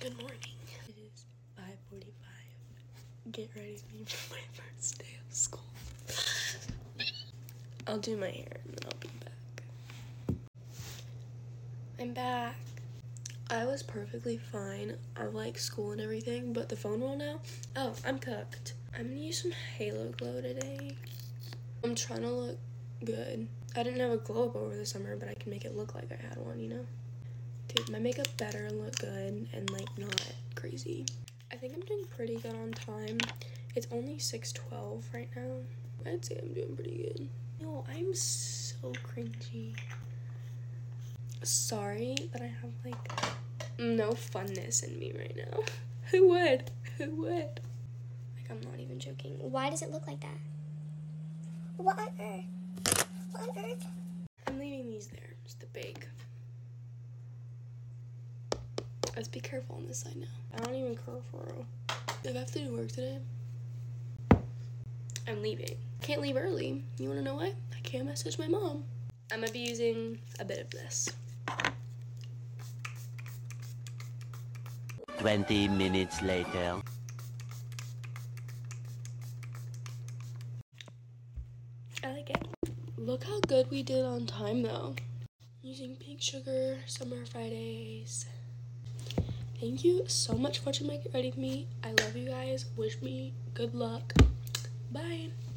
Good morning. It is 5:45. Get ready with me for my first day of school. I'll do my hair and then I'll be back. I'm back. I was perfectly fine. I like school and everything, but the phone roll now? Oh, I'm cooked. I'm gonna use some Halo Glow today. I'm trying to look good. I didn't have a glow up over the summer, but I can make it look like I had one, you know? Dude, my makeup better look good and like not crazy. I think I'm doing pretty good on time. It's only 6:12 right now. I'd say I'm doing pretty good. No, I'm so cringy. Sorry, but I have like no funness in me right now. Who would? Who would? Like, I'm not even joking. Why does it look like that? What on earth? What on earth? I'm leaving these there just to bake. Let's be careful on this side now. I don't even care for real. If I have to do work today, I'm leaving. Can't leave early. You wanna know why? I can't message my mom. I'm gonna be using a bit of this. 20 minutes later. I like it. Look how good we did on time though. Using pink sugar, summer Fridays. Thank you so much for watching my Get Ready With Me. I love you guys. Wish me good luck. Bye.